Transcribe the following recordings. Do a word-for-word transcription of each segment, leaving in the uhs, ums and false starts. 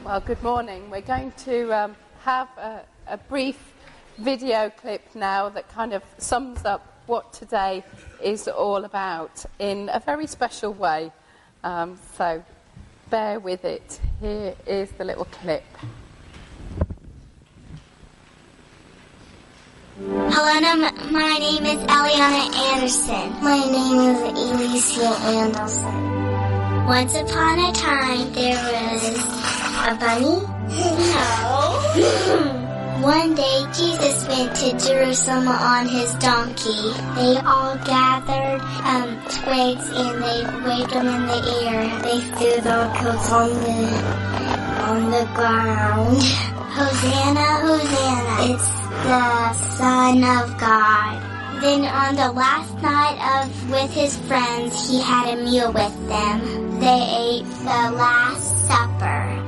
Well, good morning. We're going to um, have a, a brief video clip now that kind of sums up what today is all about in a very special way. Um, so bear with it. Here is the little clip. Hello, my name is Eliana Anderson. My name is Alicia Anderson. Once upon a time, there was a bunny? No. One day, Jesus went to Jerusalem on his donkey. They all gathered um, twigs and they waved them in the air. They threw their coats on the, on the ground. Hosanna, Hosanna. It's the Son of God. Then on the last night of with his friends, he had a meal with them. They ate the Last Supper.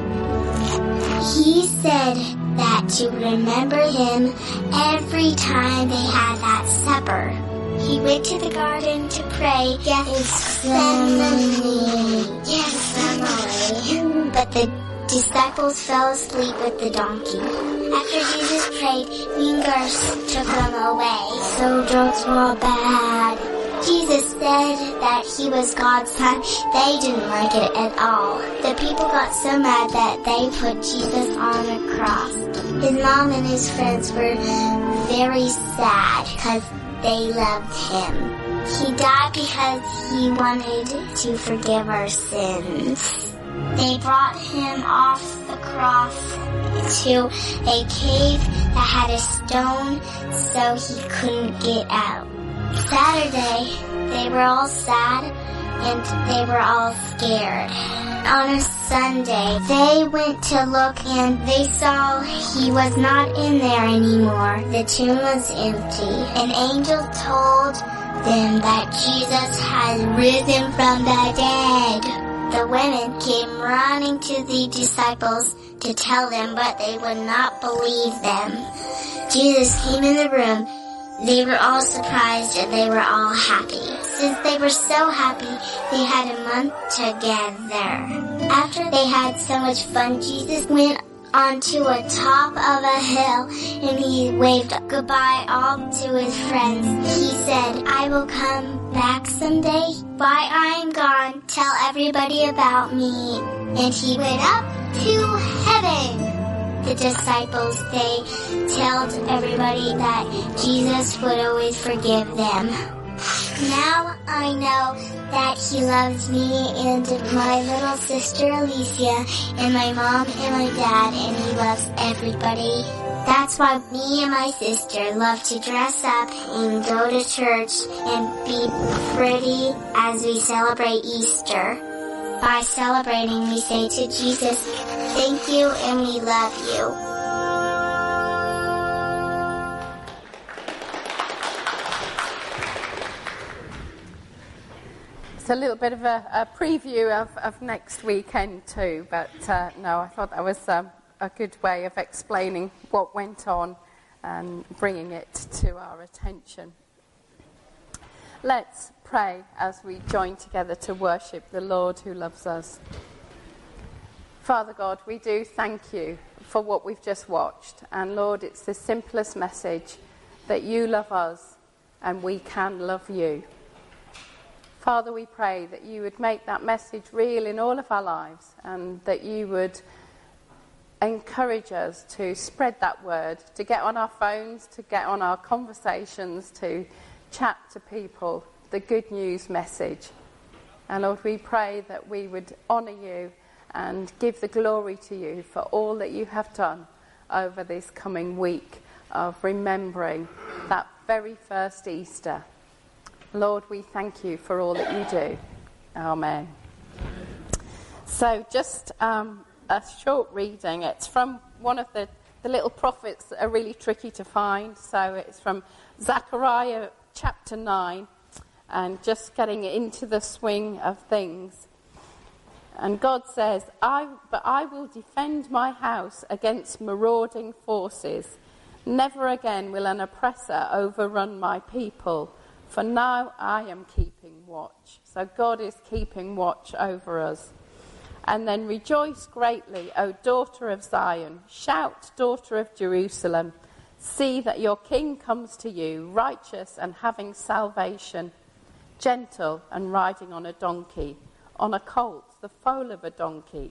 He said that to remember him every time they had that supper. He went to the garden to pray. Gethsemane. Gethsemane. But the disciples fell asleep with the donkey. After Jesus prayed, fingers took them away. So drugs were bad. Jesus said that he was God's son. They didn't like it at all. The people got so mad that they put Jesus on a cross. His mom and his friends were very sad because they loved him. He died because he wanted to forgive our sins. They brought him off the cross to a cave that had a stone so he couldn't get out. Saturday, they were all sad and they were all scared. On a Sunday, they went to look and they saw he was not in there anymore. The tomb was empty. An angel told them that Jesus had risen from the dead. The women came running to the disciples to tell them, but they would not believe them. Jesus came in the room. They were all surprised and they were all happy. Since they were so happy, they had a month together. After they had so much fun, Jesus went onto a top of a hill and he waved goodbye all to his friends. He said, I will come back someday. While I am gone, tell everybody about me. And he went up to heaven. The disciples, they told everybody that Jesus would always forgive them. Now I know that he loves me and my little sister Alicia and my mom and my dad, and he loves everybody. That's why me and my sister love to dress up and go to church and be pretty as we celebrate Easter. By celebrating, we say to Jesus, thank you and we love you. It's a little bit of a, a preview of, of next weekend too, but uh, no, I thought that was um, a good way of explaining what went on and bringing it to our attention. Let's pray as we join together to worship the Lord who loves us. Father God, we do thank you for what we've just watched. And Lord, it's the simplest message that you love us and we can love you. Father, we pray that you would make that message real in all of our lives and that you would encourage us to spread that word, to get on our phones, to get on our conversations, to chat to people, the good news message. And Lord, we pray that we would honour you and give the glory to you for all that you have done over this coming week of remembering that very first Easter. Lord, we thank you for all that you do. Amen. So just um, a short reading. It's from one of the, the little prophets that are really tricky to find. So it's from Zechariah chapter nine, and just getting into the swing of things. And God says, I, but I will defend my house against marauding forces. Never again will an oppressor overrun my people, for now I am keeping watch. So God is keeping watch over us. And then rejoice greatly, O daughter of Zion. Shout, daughter of Jerusalem. See that your king comes to you, righteous and having salvation, gentle and riding on a donkey, on a colt, the foal of a donkey.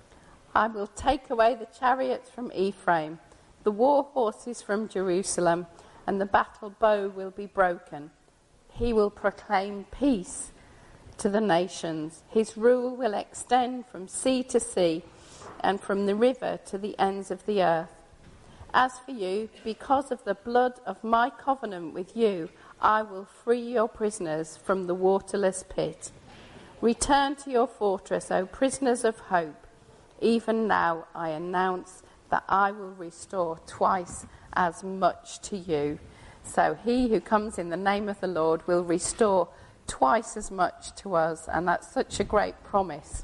I will take away the chariots from Ephraim, the war horses from Jerusalem, and the battle bow will be broken. He will proclaim peace to the nations. His rule will extend from sea to sea and from the river to the ends of the earth. As for you, because of the blood of my covenant with you, I will free your prisoners from the waterless pit. Return to your fortress, O prisoners of hope. Even now I announce that I will restore twice as much to you. So he who comes in the name of the Lord will restore twice as much to us. And that's such a great promise.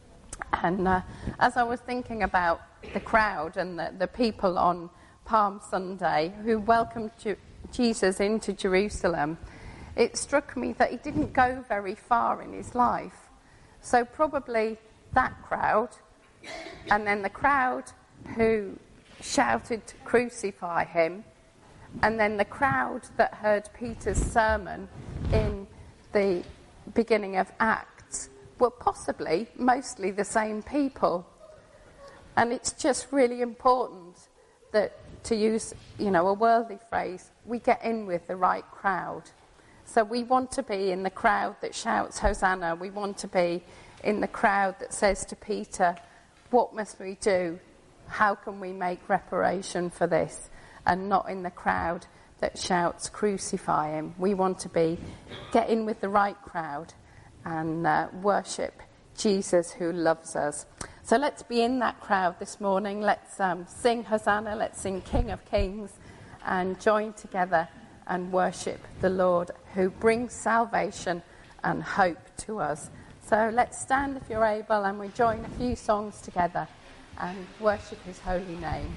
And uh, as I was thinking about the crowd and the, the people on Palm Sunday who welcomed Ju- Jesus into Jerusalem, it struck me that he didn't go very far in his life. So probably that crowd, and then the crowd who shouted to crucify him, and then the crowd that heard Peter's sermon in the beginning of Acts were possibly mostly the same people. And it's just really important that, to use, you know, a worldly phrase, we get in with the right crowd. So we want to be in the crowd that shouts Hosanna. We want to be in the crowd that says to Peter, what must we do? How can we make reparation for this? And not in the crowd that shouts crucify him. We want to be, get in with the right crowd and uh, worship Jesus who loves us. So let's be in that crowd this morning. Let's um, sing Hosanna, let's sing King of Kings, and join together and worship the Lord who brings salvation and hope to us. So let's stand if you're able, and we join a few songs together and worship his holy name.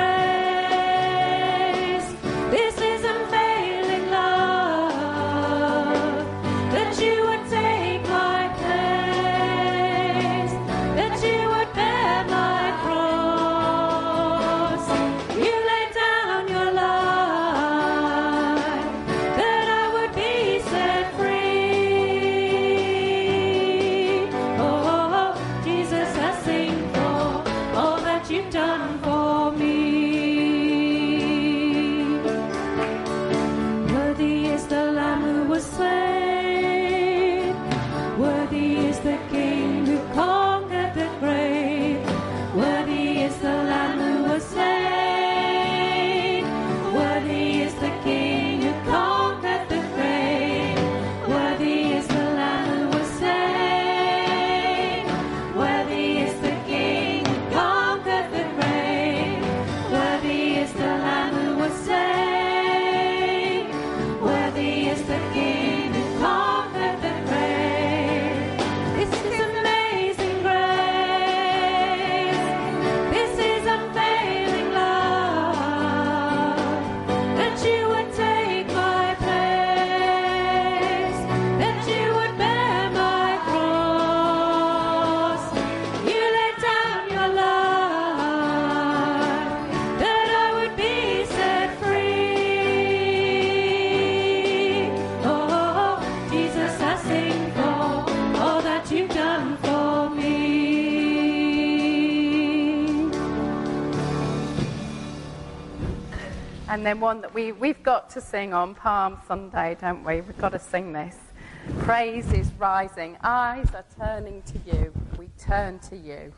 This is unfailing love. And then one that we, we've got to sing on Palm Sunday, don't we? We've got to sing this. Praise is rising. Eyes are turning to you. We turn to you.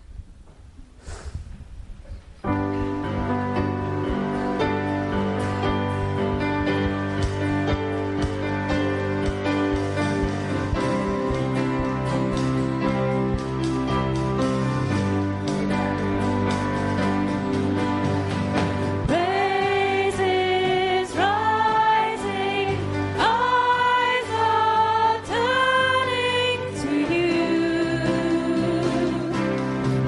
Eyes are turning to you.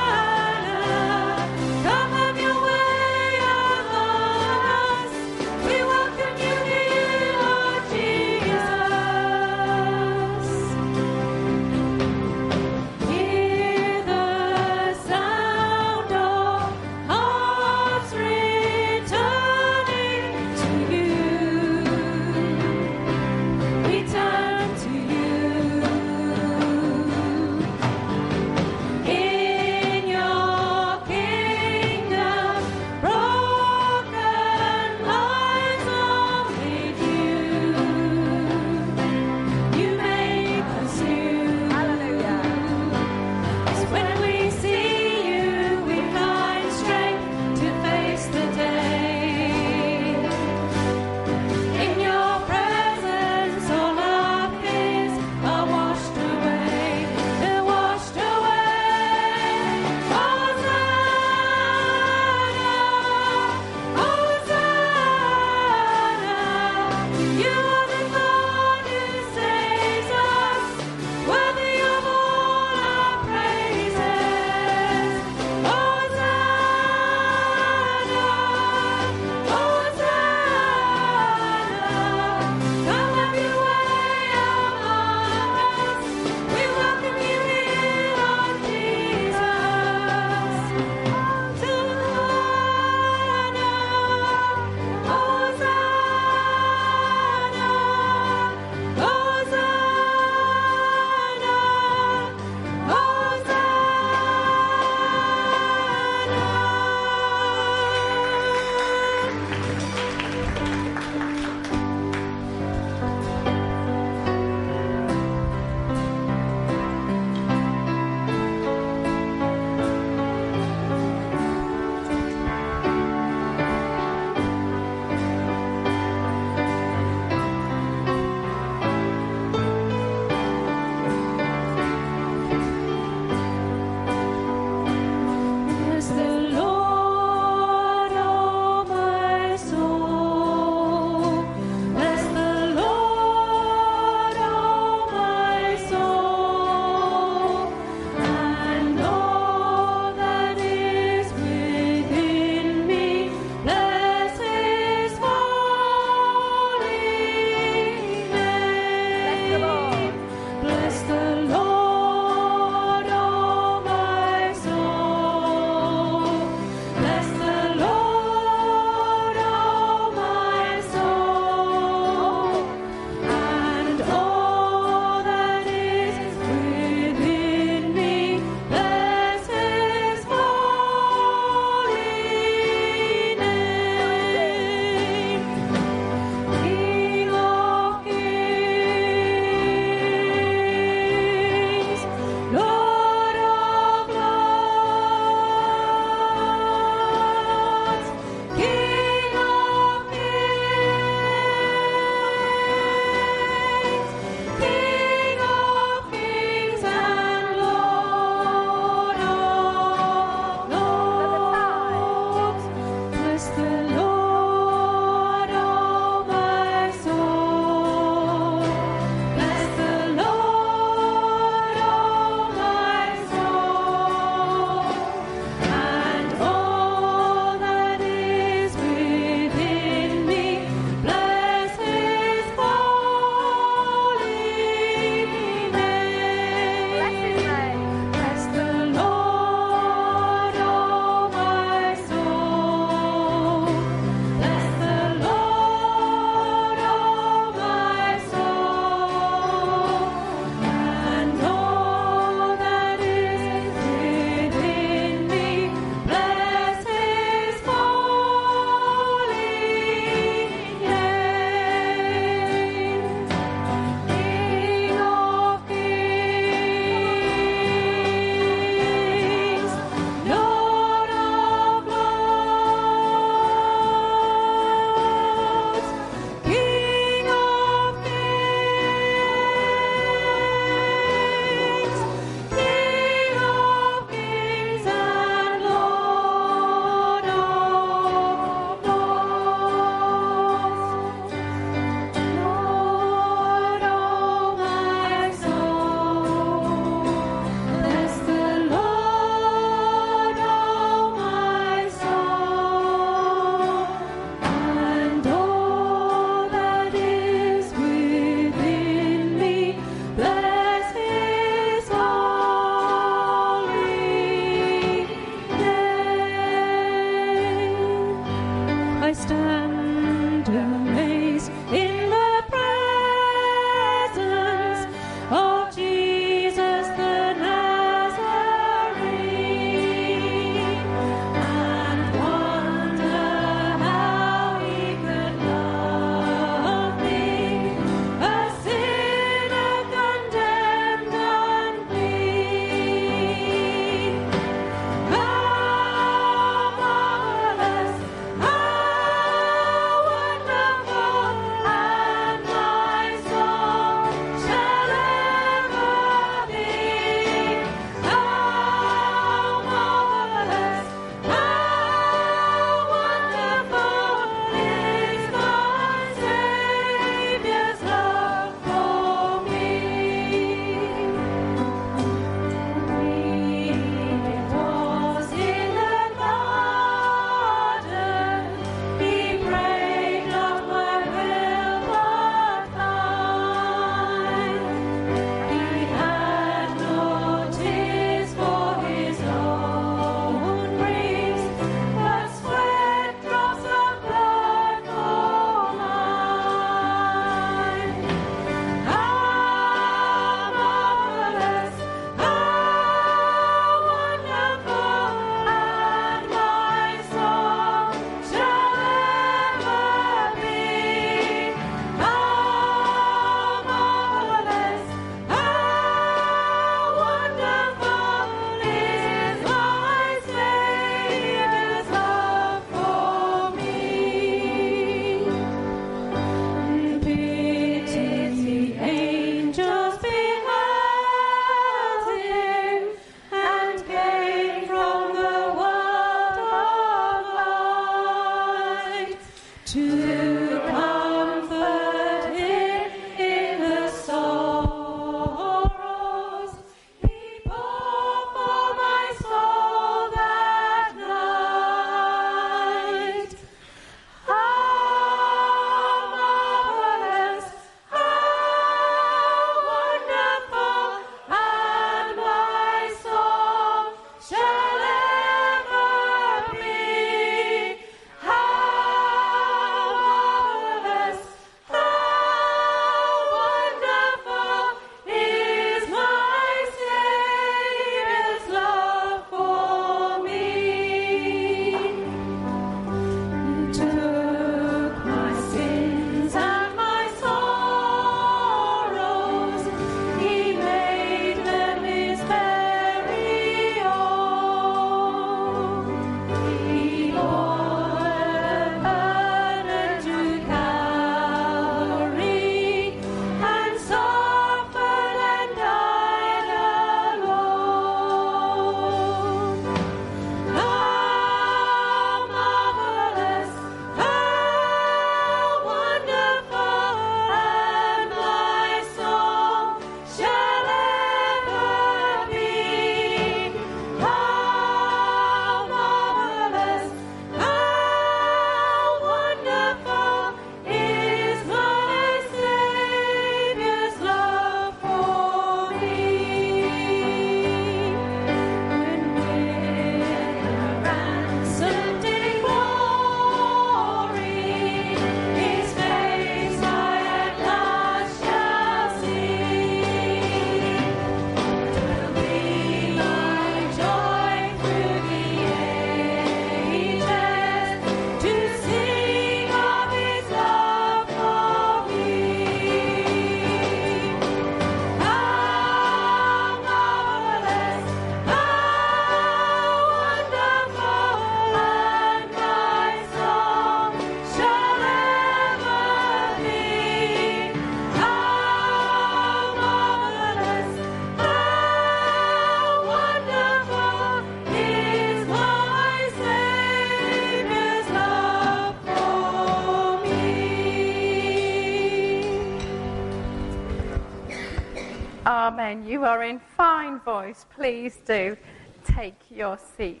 you are in fine voice, please do take your seats.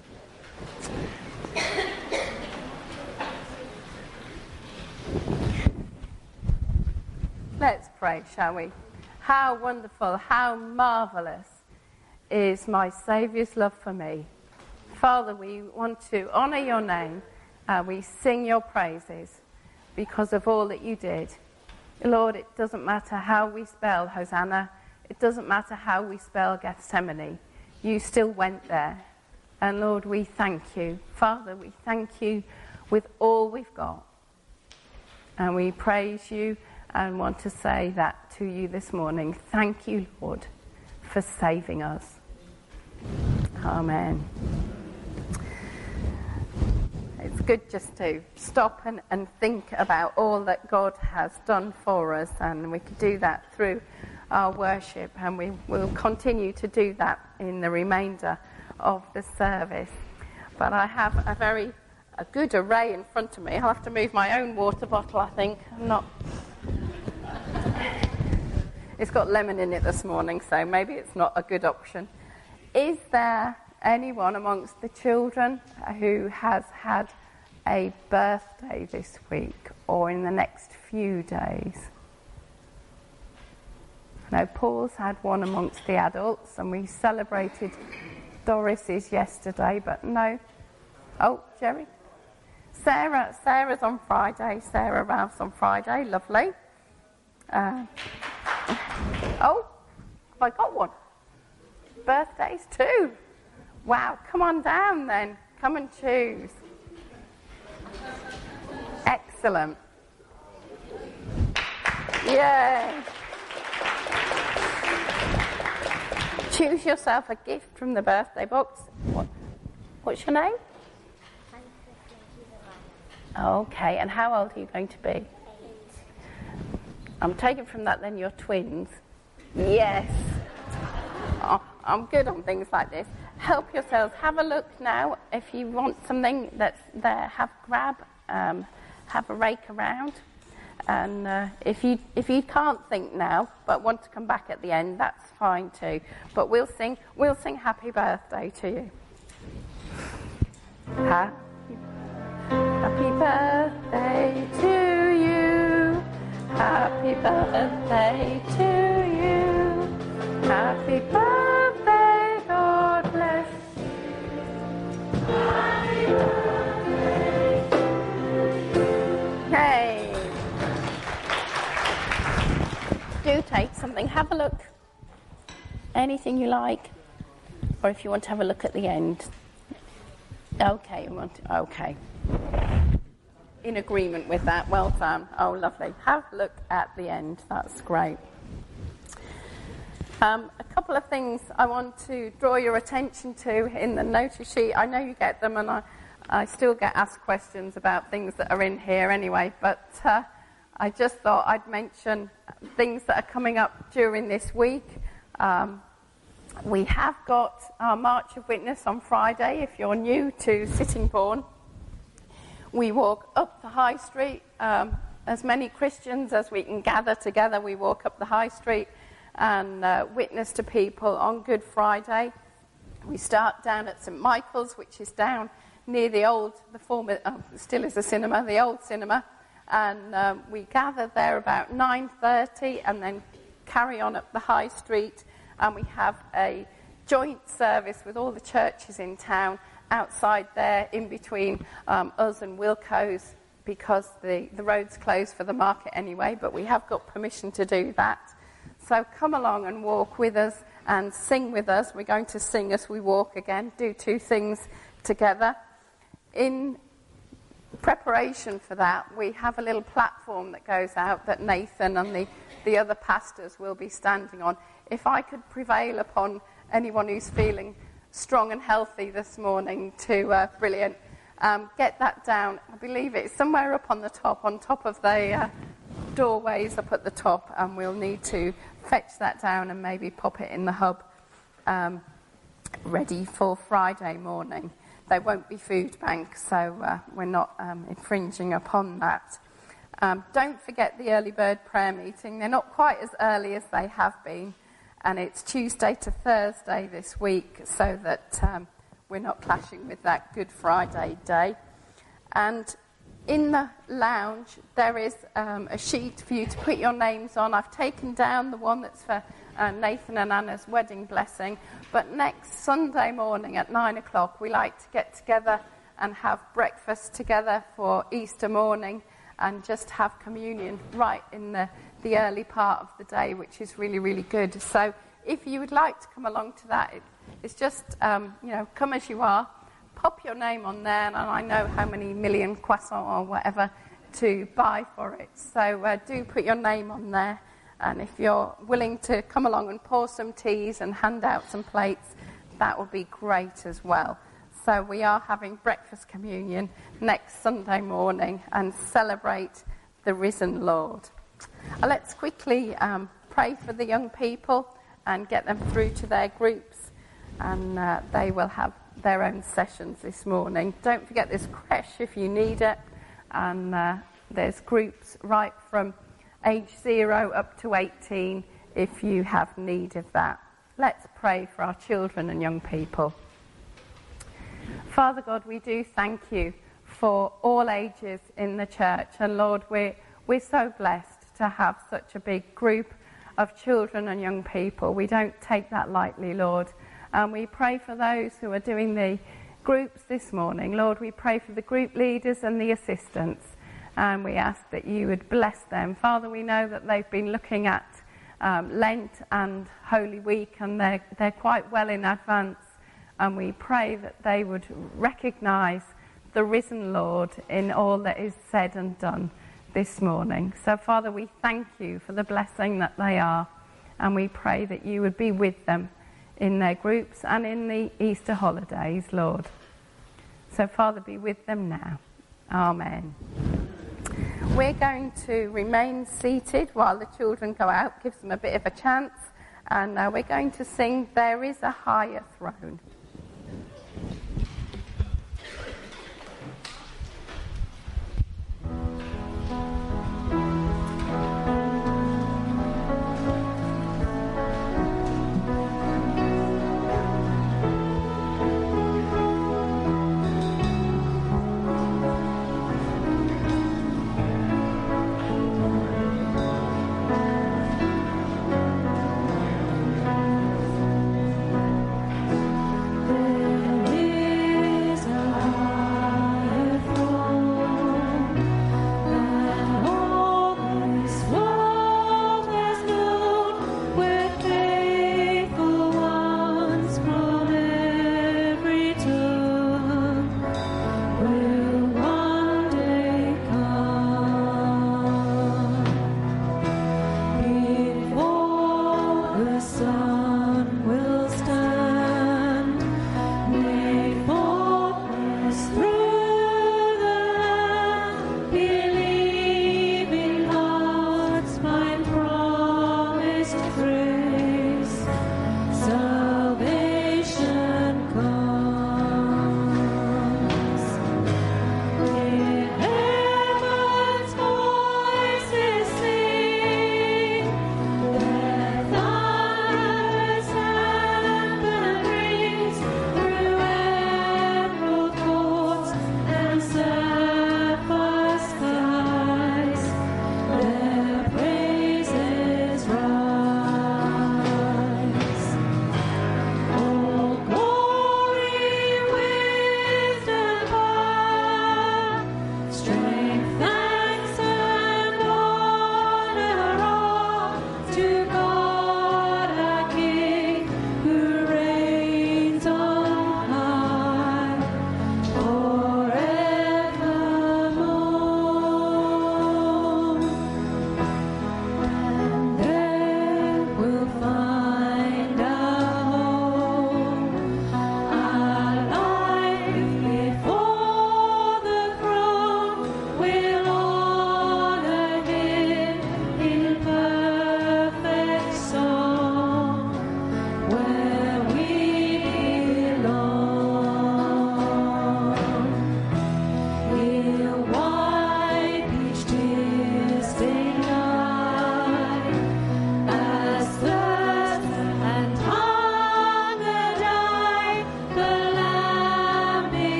Let's pray, shall we? How wonderful, how marvellous is my Saviour's love for me. Father, we want to honour your name. Uh, we sing your praises because of all that you did. Lord, it doesn't matter how we spell Hosanna. It doesn't matter how we spell Gethsemane. You still went there. And Lord, we thank you. Father, we thank you with all we've got. And we praise you and want to say that to you this morning. Thank you, Lord, for saving us. Amen. It's good just to stop and, and think about all that God has done for us, and we could do that through our worship, and we will continue to do that in the remainder of the service. But I have a very a good array in front of me. I'll have to move my own water bottle, I think. I'm not... It's got lemon in it this morning, so maybe it's not a good option. Is there anyone amongst the children who has had a birthday this week or in the next few days? No, Paul's had one amongst the adults, and we celebrated Doris's yesterday, but no. Oh, Jerry? Sarah, Sarah's on Friday. Sarah Ralph's on Friday. Lovely. Uh, oh, have I got one? Birthdays too. Wow, come on down then. Come and choose. Excellent. Yay. Choose yourself a gift from the birthday box. What, what's your name? Okay, and how old are you going to be? Eight. I'm taking from that then you're twins. Yes. Oh, I'm good on things like this. Help yourselves. Have a look now. If you want something that's there, have grab, um, have a rake around. And uh, if you if you can't think now but want to come back at the end, that's fine too. But we'll sing we'll sing happy birthday to you. Happy, happy birthday to you. Happy birthday to you. Happy birthday, God bless you. Happy birthday. Hey. Do take something, have a look. Anything you like, or if you want to have a look at the end. Okay, you want to, okay. In agreement with that, well done. Oh, lovely. Have a look at the end. That's great. Um, a couple of things I want to draw your attention to in the notice sheet. I know you get them, and I, I still get asked questions about things that are in here anyway, but uh, I just thought I'd mention things that are coming up during this week. Um, we have got our March of Witness on Friday. If you're new to Sittingbourne, we walk up the High Street. Um, as many Christians as we can gather together, we walk up the High Street and uh, witness to people on Good Friday. We start down at St Michael's, which is down near the old, the former, oh, still is a cinema, the old cinema. And um, we gather there about nine thirty and then carry on up the High Street, and we have a joint service with all the churches in town outside there in between um, us and Wilco's, because the, the road's closed for the market anyway, but we have got permission to do that. So come along and walk with us and sing with us. We're going to sing as we walk again, do two things together. In preparation for that, we have a little platform that goes out that Nathan and the, the other pastors will be standing on. If I could prevail upon anyone who's feeling strong and healthy this morning to, uh, brilliant, um, get that down. I believe it's somewhere up on the top, on top of the uh, doorways up at the top, and we'll need to fetch that down and maybe pop it in the hub, um, ready for Friday morning. There won't be food banks, so uh, we're not um, infringing upon that. Um, don't forget the early bird prayer meeting. They're not quite as early as they have been. and it's Tuesday to Thursday this week, so that um, we're not clashing with that Good Friday day. And in the lounge, there is um, a sheet for you to put your names on. I've taken down the one that's for uh, Nathan and Anna's wedding blessing. But next Sunday morning at nine o'clock, we like to get together and have breakfast together for Easter morning and just have communion right in the, the early part of the day, which is really, really good. So if you would like to come along to that, it, it's just, um, you know, come as you are. Pop your name on there, and I know how many million croissants or whatever to buy for it. So uh, do put your name on there. And if you're willing to come along and pour some teas and hand out some plates, that would be great as well. So we are having breakfast communion next Sunday morning and celebrate the risen Lord. Uh, let's quickly um, pray for the young people and get them through to their groups, and uh, they will have their own sessions this morning. Don't forget there's creche if you need it, and uh, there's groups right from age zero up to eighteen if you have need of that. Let's pray for our children and young people. Father God, we do thank you for all ages in the church, and Lord, we're, we're so blessed to have such a big group of children and young people. We don't take that lightly, Lord. And we pray for those who are doing the groups this morning. Lord, we pray for the group leaders and the assistants, and we ask that you would bless them. Father, we know that they've been looking at um, Lent and Holy Week, and they're, they're quite well in advance, and we pray that they would recognise the risen Lord in all that is said and done this morning. So, Father, we thank you for the blessing that they are, and we pray that you would be with them in their groups and in the Easter holidays, Lord. So, Father, be with them now. Amen. We're going to remain seated while the children go out, gives them a bit of a chance, and uh, we're going to sing There Is a Higher Throne.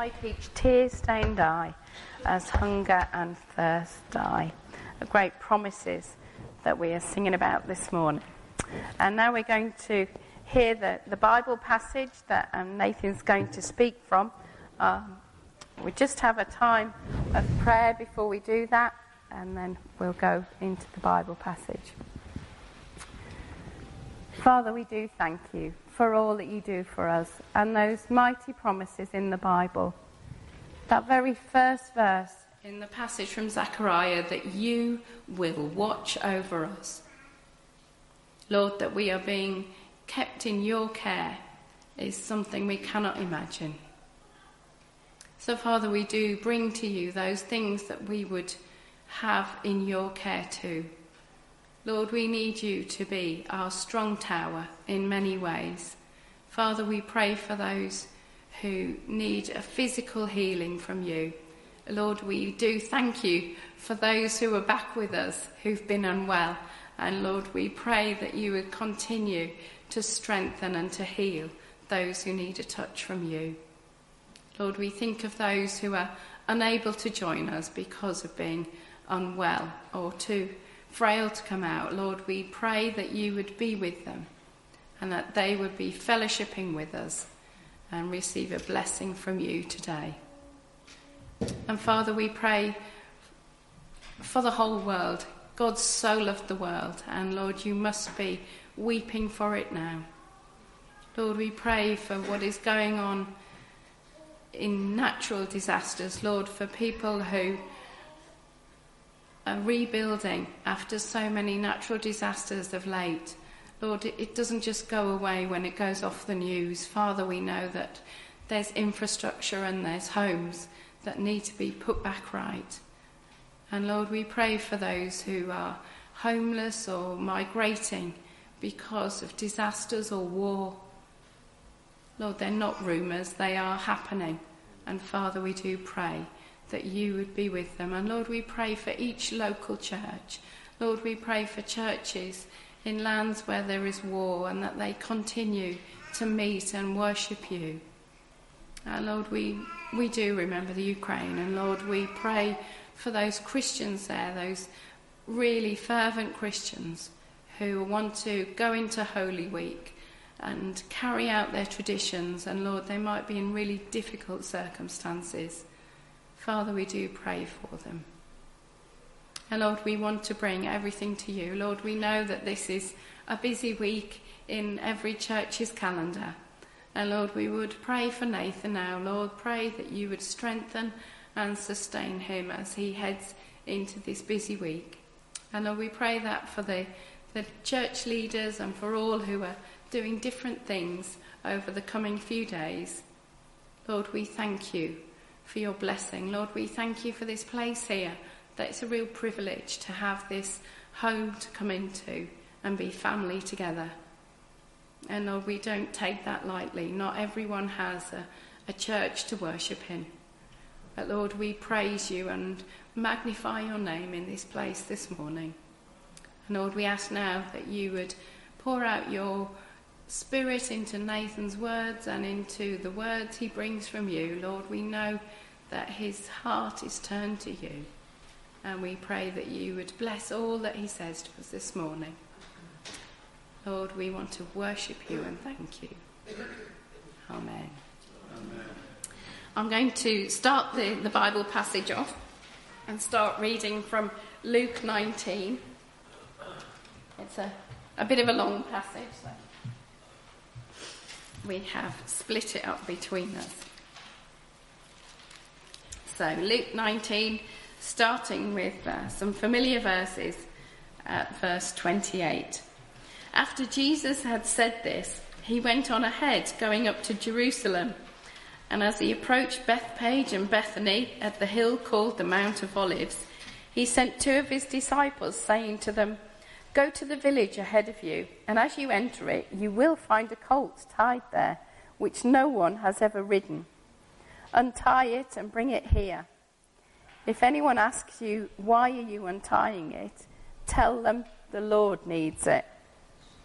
wipe each tear-stained eye as hunger and thirst die. The great promises that we are singing about this morning. And now we're going to hear the, the Bible passage that um, Nathan's going to speak from. Um, we just have a time of prayer before we do that, and then we'll go into the Bible passage. Father, we do thank you for all that you do for us and those mighty promises in the Bible. That very first verse in the passage from Zechariah, that you will watch over us. Lord, that we are being kept in your care is something we cannot imagine. So, Father, we do bring to you those things that we would have in your care too. Lord, we need you to be our strong tower in many ways. Father, we pray for those who need a physical healing from you. Lord, we do thank you for those who are back with us who've been unwell. And Lord, we pray that you would continue to strengthen and to heal those who need a touch from you. Lord, we think of those who are unable to join us because of being unwell or too frail to come out. Lord, we pray that you would be with them and that they would be fellowshipping with us and receive a blessing from you today. And Father, we pray for the whole world. God so loved the world, and Lord, you must be weeping for it now. Lord, we pray for what is going on in natural disasters, Lord, for people who are rebuilding after so many natural disasters of late. Lord, it, it doesn't just go away when it goes off the news. Father, we know that there's infrastructure and there's homes that need to be put back right. And Lord, we pray for those who are homeless or migrating because of disasters or war. Lord, they're not rumours, they are happening. And Father, we do pray that you would be with them. And Lord, we pray for each local church. Lord, we pray for churches in lands where there is war and that they continue to meet and worship you. And Lord, we, we do remember the Ukraine. And Lord, we pray for those Christians there, those really fervent Christians who want to go into Holy Week and carry out their traditions. And Lord, they might be in really difficult circumstances. Father, we do pray for them. And Lord, we want to bring everything to you. Lord, we know that this is a busy week in every church's calendar. And Lord, we would pray for Nathan now. Lord, pray that you would strengthen and sustain him as he heads into this busy week. And Lord, we pray that for the, the church leaders and for all who are doing different things over the coming few days. Lord, we thank you for your blessing. Lord, we thank you for this place here, that it's a real privilege to have this home to come into and be family together. And Lord, we don't take that lightly. Not everyone has a, a church to worship in. But Lord, we praise you and magnify your name in this place this morning. And Lord, we ask now that you would pour out your Spirit into Nathan's words and into the words he brings from you. Lord, we know that his heart is turned to you. And we pray that you would bless all that he says to us this morning. Lord, we want to worship you and thank you. Amen. Amen. I'm going to start the, the Bible passage off and start reading from Luke nineteen. It's a, a bit of a long passage, so we have split it up between us. So Luke nineteen, starting with uh, some familiar verses at verse twenty-eight. After Jesus had said this, he went on ahead, going up to Jerusalem. And as he approached Bethpage and Bethany at the hill called the Mount of Olives, he sent two of his disciples, saying to them, "Go to the village ahead of you, and as you enter it, you will find a colt tied there, which no one has ever ridden. Untie it and bring it here. If anyone asks you, 'Why are you untying it?' tell them the Lord needs it."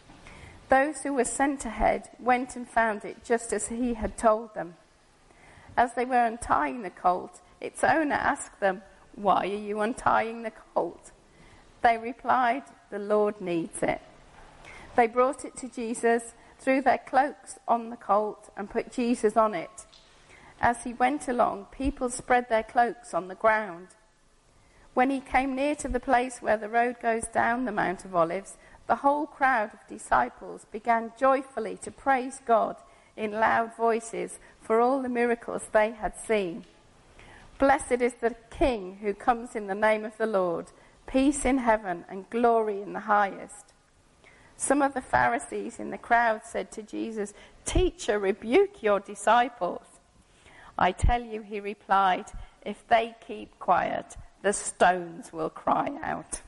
Those who were sent ahead went and found it just as he had told them. As they were untying the colt, its owner asked them, "Why are you untying the colt?" They replied, "The Lord needs it." They brought it to Jesus, threw their cloaks on the colt, and put Jesus on it. As he went along, people spread their cloaks on the ground. When he came near to the place where the road goes down the Mount of Olives, the whole crowd of disciples began joyfully to praise God in loud voices for all the miracles they had seen. "Blessed is the King who comes in the name of the Lord, peace in heaven and glory in the highest." Some of the Pharisees in the crowd said to Jesus, "Teacher, rebuke your disciples." "I tell you," he replied, "if they keep quiet, the stones will cry out."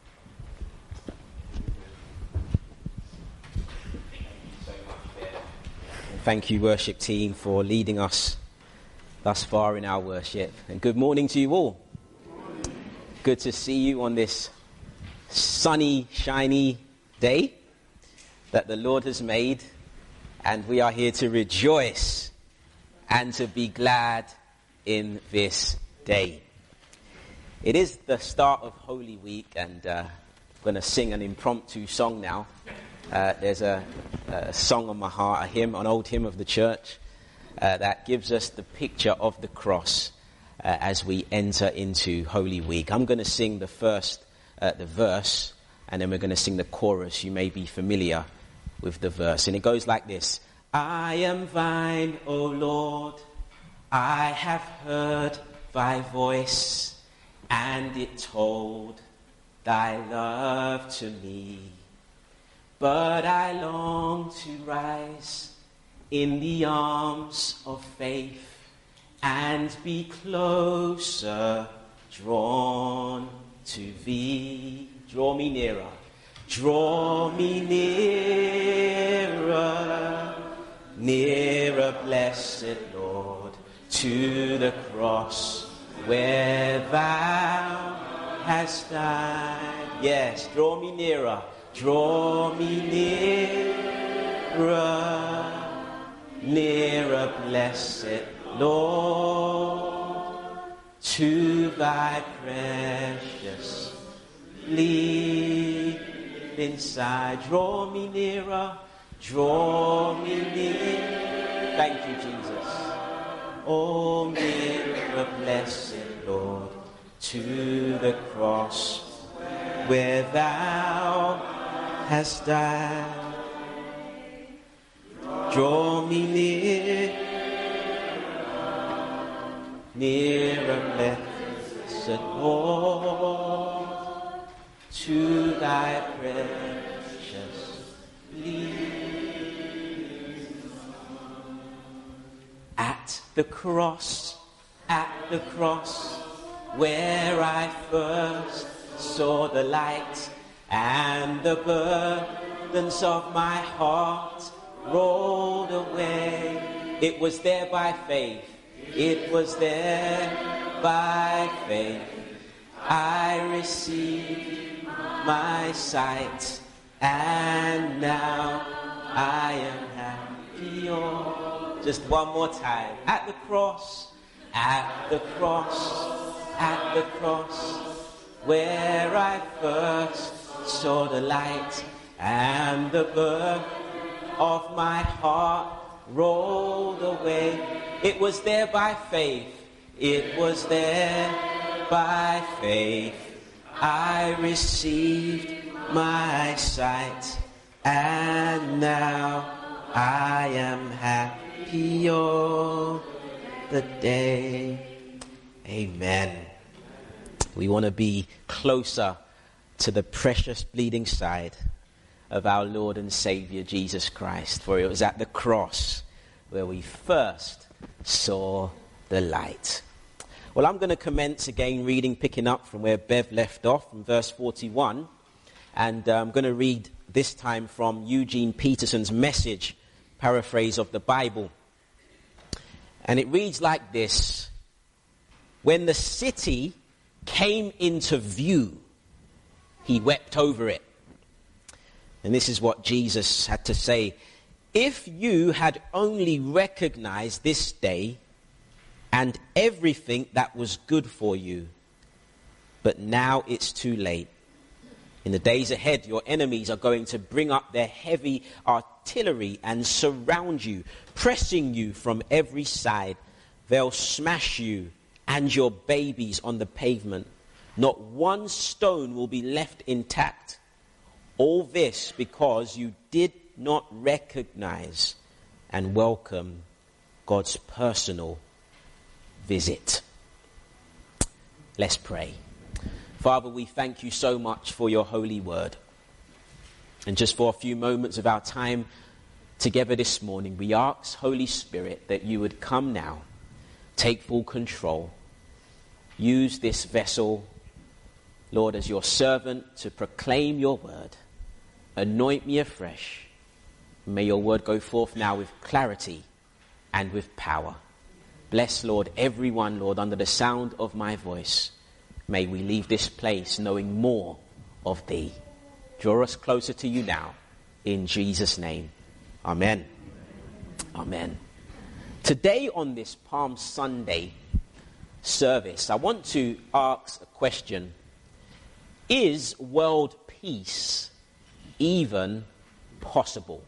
Thank you, worship team, for leading us thus far in our worship. And good morning to you all. Good to see you on this sunny, shiny day that the Lord has made. And we are here to rejoice and to be glad in this day. It is the start of Holy Week, and uh, I'm going to sing an impromptu song now. Uh, there's a, a song on my heart, a hymn, an old hymn of the church uh, that gives us the picture of the cross uh, as we enter into Holy Week. I'm going to sing the first, uh, the verse, and then we're going to sing the chorus. You may be familiar with the verse, and it goes like this. I am thine, O Lord, I have heard thy voice, and it told thy love to me. But I long to rise in the arms of faith and be closer drawn to thee. Draw me nearer. Draw me nearer, nearer, blessed Lord, to the cross where thou hast died. Yes, draw me nearer. Draw me nearer, nearer, blessed Lord, to thy precious living side. Draw me nearer, draw me near. Thank you, Jesus. Oh, nearer, blessed Lord, to the cross where thou hast died. Draw me near, nearer, blessed Lord, to thy precious living. At the cross, at the cross, where I first saw the light, and the burdens of my heart rolled away. It was there by faith, it was there by faith. I received my sight, and now I am happy. Oh, just one more time. At the cross, at the cross, at the cross, where I first saw the light, and the burden of my heart rolled away. It was there by faith, it was there by faith. I received my sight, and now I am happy all the day. Amen. We want to be closer to the precious bleeding side of our Lord and Savior Jesus Christ, for it was at the cross where we first saw the light. Well, I'm going to commence again reading, picking up from where Bev left off, from verse forty-one, and uh, I'm going to read this time from Eugene Peterson's Message, paraphrase of the Bible. And it reads like this: when the city came into view, he wept over it. And this is what Jesus had to say: if you had only recognized this day, and everything that was good for you. But now it's too late. In the days ahead, your enemies are going to bring up their heavy artillery and surround you, pressing you from every side. They'll smash you and your babies on the pavement. Not one stone will be left intact. All this because you did not recognize and welcome God's personal visit. Let's pray. Father, we thank you so much for your holy word. And just for a few moments of our time together this morning, we ask, Holy Spirit, that you would come now, take full control, use this vessel, Lord, as your servant to proclaim your word. Anoint me afresh. May your word go forth now with clarity and with power. Bless, Lord, everyone, Lord, under the sound of my voice. May we leave this place knowing more of thee. Draw us closer to you now. In Jesus' name. Amen. Amen. Today on this Palm Sunday service, I want to ask a question. Is world peace even possible?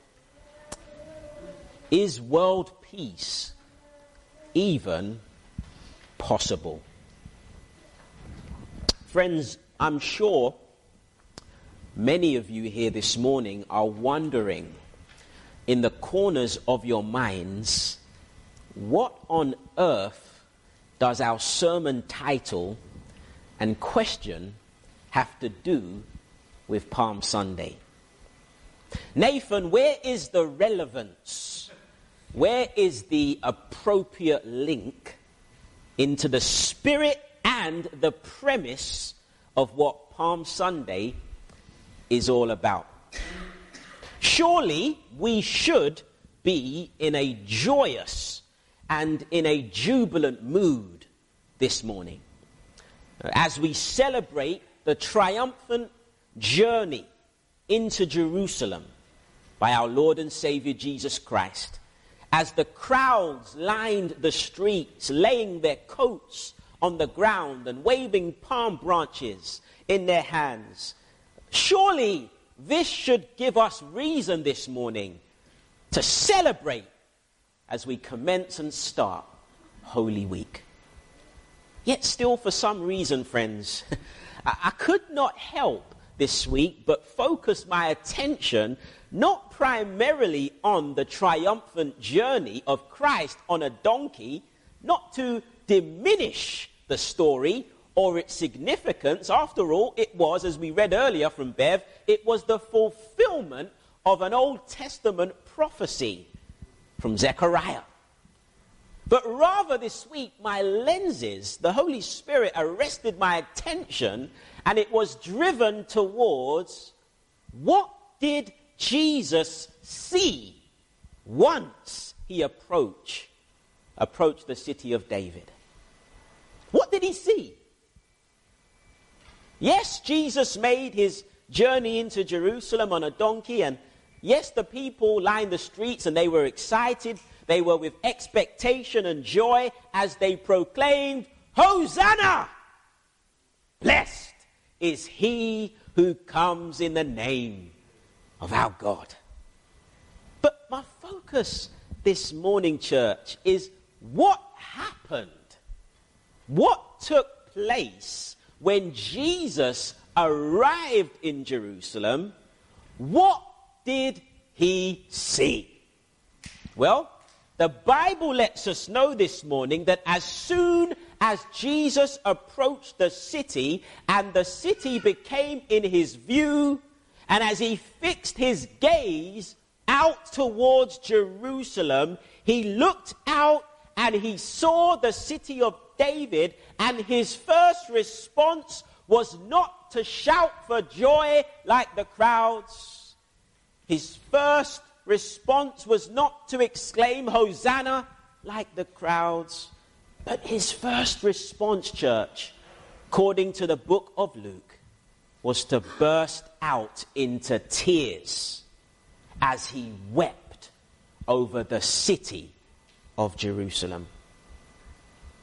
Is world peace even possible? Friends, I'm sure many of you here this morning are wondering in the corners of your minds, what on earth does our sermon title and question have to do with Palm Sunday? Nathan, where is the relevance? Where is the appropriate link into the spirit and the premise of what Palm Sunday is all about? Surely we should be in a joyous and in a jubilant mood this morning as we celebrate the triumphant journey into Jerusalem by our Lord and Savior Jesus Christ, as the crowds lined the streets, laying their coats on the ground and waving palm branches in their hands. Surely this should give us reason this morning to celebrate as we commence and start Holy Week. Yet still, for some reason, friends, I could not help this week but focus my attention not primarily on the triumphant journey of Christ on a donkey, not to diminish the story or its significance. After all, it was, as we read earlier from Bev, it was the fulfillment of an Old Testament prophecy from Zechariah. But rather this week, my lenses, the Holy Spirit arrested my attention, and it was driven towards, what did Jesus see once he approached, approached the city of David? What did he see? Yes, Jesus made his journey into Jerusalem on a donkey, and yes, the people lined the streets and they were excited. They were with expectation and joy as they proclaimed, Hosanna! Blessed is he who comes in the name of our God. But my focus this morning, church, is what happened? What took place when Jesus arrived in Jerusalem? What did he see? Well, the Bible lets us know this morning that as soon as Jesus approached the city and the city became in his view, and as he fixed his gaze out towards Jerusalem, he looked out and he saw the city of David, and his first response was not to shout for joy like the crowds. His first response was not to exclaim Hosanna like the crowds, but his first response, church, according to the book of Luke, was to burst out into tears as he wept over the city of Jerusalem.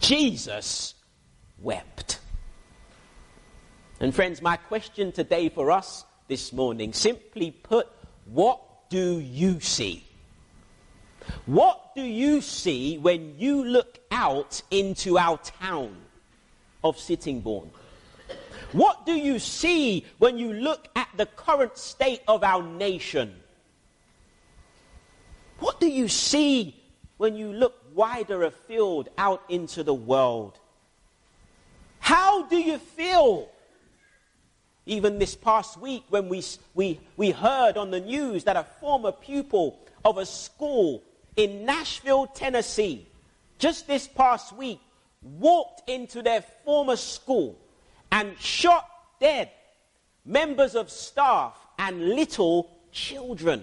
Jesus wept. And friends, my question today for us this morning, simply put, what do you see? What do you see when you look out into our town of Sittingbourne? What do you see when you look at the current state of our nation? What do you see when you look wider afield out into the world? How do you feel? Even this past week when we, we, we heard on the news that a former pupil of a school in Nashville, Tennessee, just this past week, walked into their former school and shot dead members of staff and little children.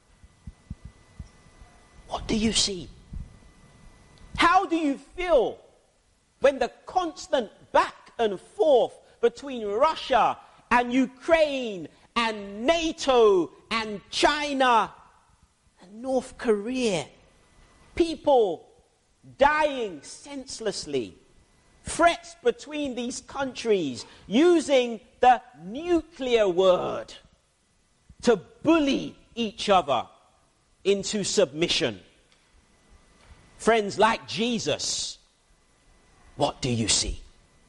What do you see? How do you feel when the constant back and forth between Russia and Ukraine and NATO and China and North Korea, people dying senselessly, threats between these countries using the nuclear word to bully each other into submission? Friends, like Jesus, what do you see?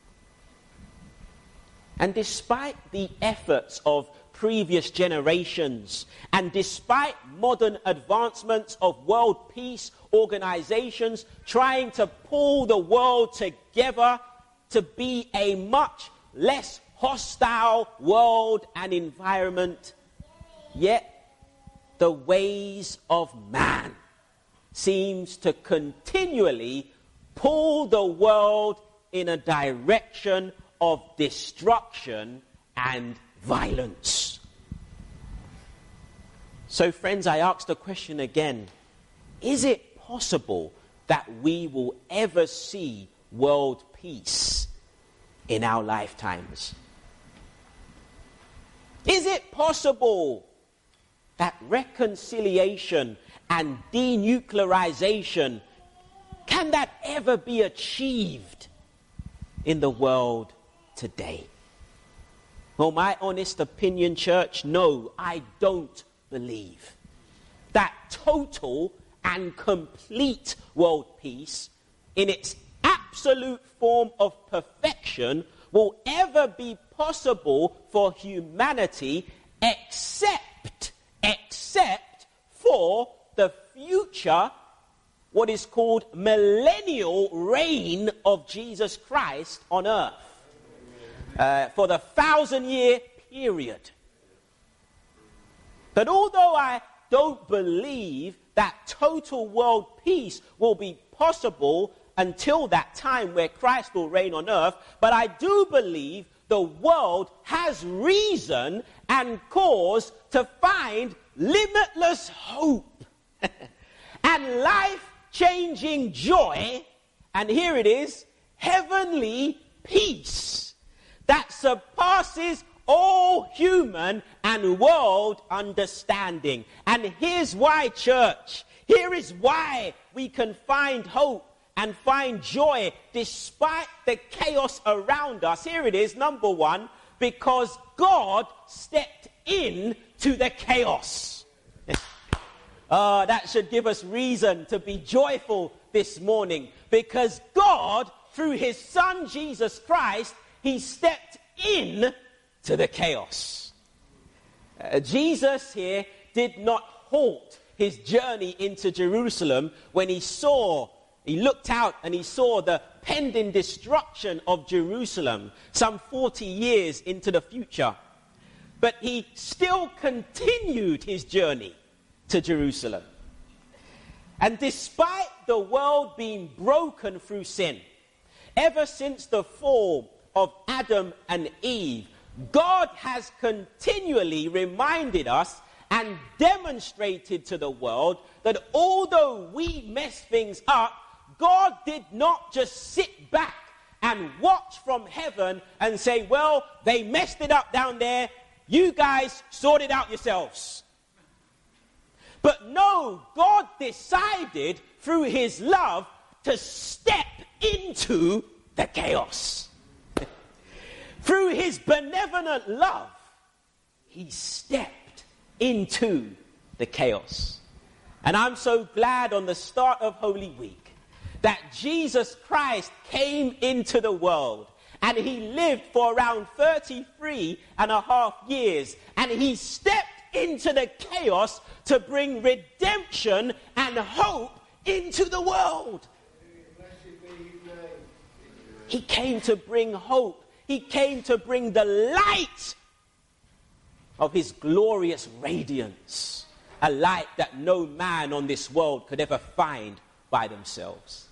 And despite the efforts of previous generations, and despite modern advancements of world peace organizations trying to pull the world together to be a much less hostile world and environment, yet the ways of man seems to continually pull the world in a direction of destruction and violence. So, friends, I ask the question again, is it possible that we will ever see world peace in our lifetimes? Is it possible that reconciliation and denuclearization, can that ever be achieved in the world today? Well, my honest opinion, church, no, I don't believe that total and complete world peace in its absolute form of perfection will ever be possible for humanity except, except for the future, what is called millennial reign of Jesus Christ on earth. Uh, for the thousand year period. But although I don't believe that total world peace will be possible until that time where Christ will reign on earth, but I do believe the world has reason and cause to find limitless hope and life-changing joy, and here it is, heavenly peace that surpasses all human and world understanding. And here's why, church. Here is why we can find hope and find joy despite the chaos around us. Here it is, number one, because God stepped in to the chaos. uh, that should give us reason to be joyful this morning, because God, through his Son Jesus Christ, he stepped in to the chaos. Uh, Jesus here did not halt his journey into Jerusalem when he saw, he looked out and he saw the pending destruction of Jerusalem some forty years into the future. But he still continued his journey to Jerusalem. And despite the world being broken through sin, ever since the fall of Adam and Eve, God has continually reminded us and demonstrated to the world that although we mess things up, God did not just sit back and watch from heaven and say, well, they messed it up down there, you guys sort it out yourselves. But no, God decided through his love to step into the chaos. Through his benevolent love, he stepped into the chaos. And I'm so glad on the start of Holy Week that Jesus Christ came into the world, and he lived for around thirty-three and a half years, and he stepped into the chaos to bring redemption and hope into the world. He came to bring hope. He came to bring the light of his glorious radiance, a light that no man on this world could ever find by themselves.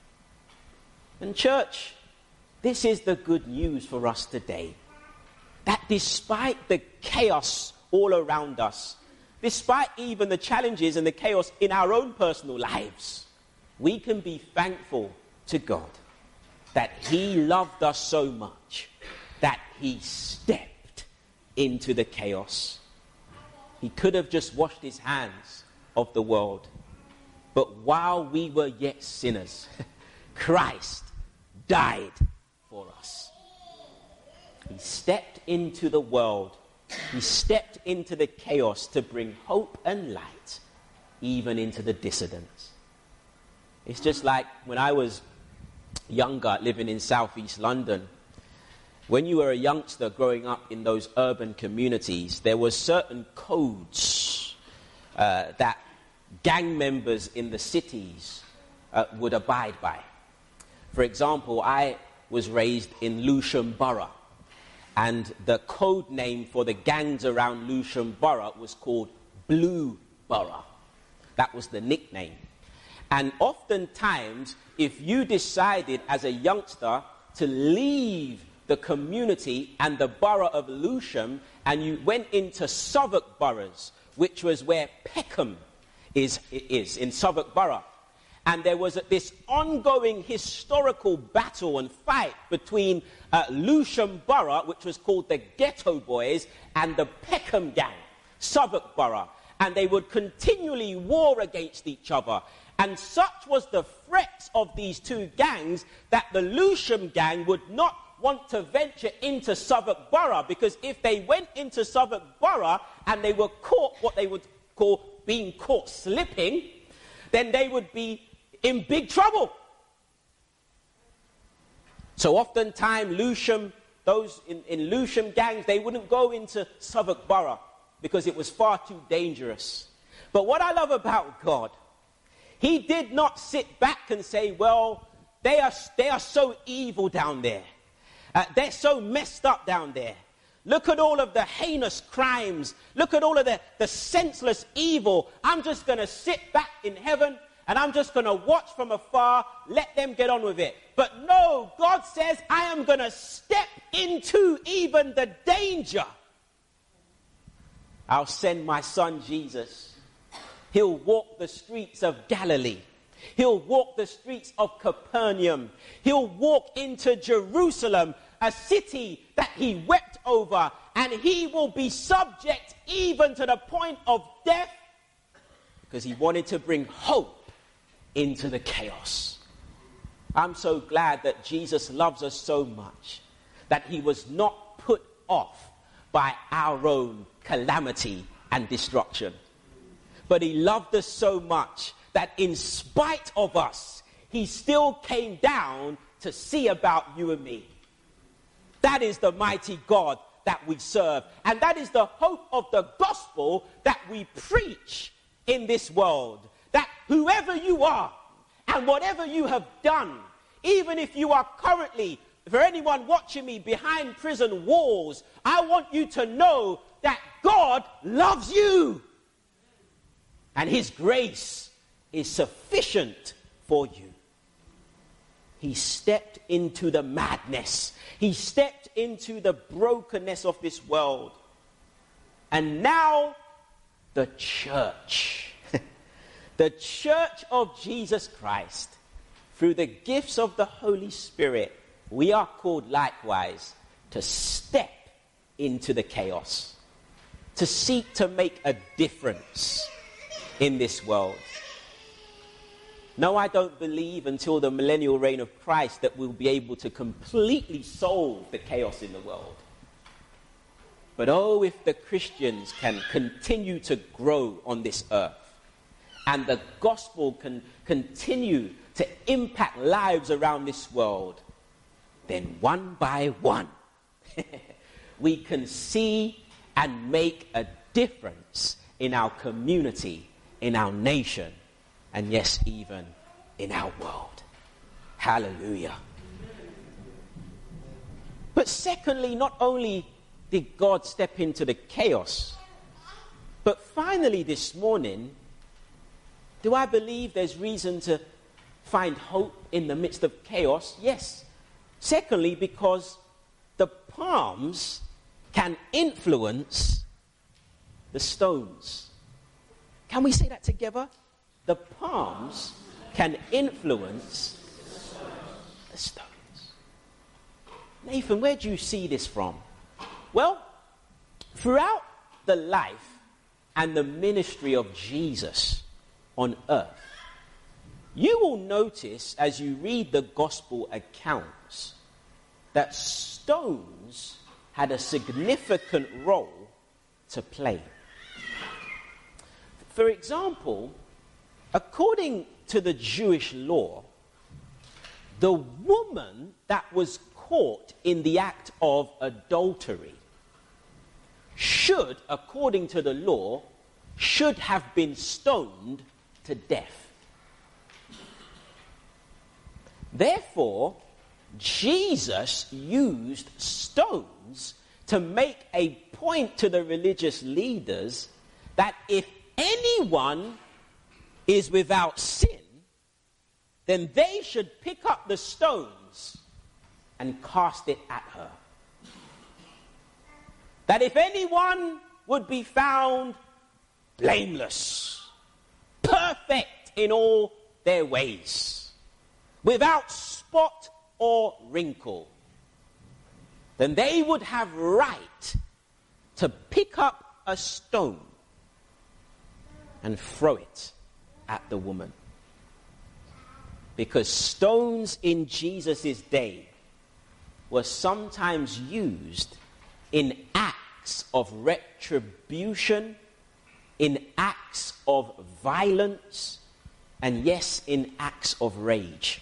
And church, this is the good news for us today, that despite the chaos all around us, despite even the challenges and the chaos in our own personal lives, we can be thankful to God that he loved us so much that he stepped into the chaos. He could have just washed his hands of the world, but while we were yet sinners, Christ died for us. He stepped into the world. He stepped into the chaos to bring hope and light, even into the dissidents. It's just like when I was younger, living in southeast London. When you were a youngster growing up in those urban communities, there were certain codes uh, that gang members in the cities uh, would abide by. For example, I was raised in Lewisham Borough, and the code name for the gangs around Lewisham Borough was called Blue Borough. That was the nickname. And oftentimes, if you decided as a youngster to leave the community and the borough of Lewisham, and you went into Southwark boroughs, which was where Peckham is, is in Southwark Borough. And there was this ongoing historical battle and fight between uh, Lewisham Borough, which was called the Ghetto Boys, and the Peckham Gang, Southwark Borough. And they would continually war against each other. And such was the threat of these two gangs that the Lewisham Gang would not want to venture into Southwark Borough, because if they went into Southwark Borough and they were caught what they would call being caught slipping, then they would be in big trouble. So oftentimes Lewisham, those in, in Lewisham gangs, they wouldn't go into Southwark Borough because it was far too dangerous. But what I love about God, he did not sit back and say, well, they are, they are so evil down there. Uh, they're so messed up down there. Look at all of the heinous crimes. Look at all of the, the senseless evil. I'm just going to sit back in heaven and I'm just going to watch from afar, let them get on with it. But no, God says, I am going to step into even the danger. I'll send my son Jesus. He'll walk the streets of Galilee. He'll walk the streets of Capernaum. He'll walk into Jerusalem, a city that he wept over, and he will be subject even to the point of death because he wanted to bring hope into the chaos. I'm so glad that Jesus loves us so much that he was not put off by our own calamity and destruction. But he loved us so much that in spite of us, he still came down to see about you and me. That is the mighty God that we serve. And that is the hope of the gospel that we preach in this world. That whoever you are and whatever you have done, even if you are currently, for anyone watching me, behind prison walls, I want you to know that God loves you. And his grace is sufficient for you. He stepped into the madness. He stepped into the brokenness of this world. And now the church, the church of Jesus Christ, through the gifts of the Holy Spirit, we are called likewise to step into the chaos, to seek to make a difference in this world. No, I don't believe until the millennial reign of Christ that we'll be able to completely solve the chaos in the world. But oh, if the Christians can continue to grow on this earth and the gospel can continue to impact lives around this world, then one by one, we can see and make a difference in our community, in our nation, and yes, even in our world. Hallelujah. But secondly, not only did God step into the chaos, but finally this morning, do I believe there's reason to find hope in the midst of chaos? Yes. Secondly, because the palms can influence the stones. Can we say that together? The palms can influence the stones. Nathan, where do you see this from? Well, throughout the life and the ministry of Jesus on earth, you will notice as you read the gospel accounts that stones had a significant role to play. For example, according to the Jewish law, the woman that was caught in the act of adultery should, according to the law, should have been stoned to death. Therefore, Jesus used stones to make a point to the religious leaders that if anyone is without sin, then they should pick up the stones and cast it at her. That if anyone would be found blameless, perfect in all their ways, without spot or wrinkle, then they would have right to pick up a stone and throw it at the woman. Because stones in Jesus' day were sometimes used in acts of retribution, in acts of violence, and yes, in acts of rage.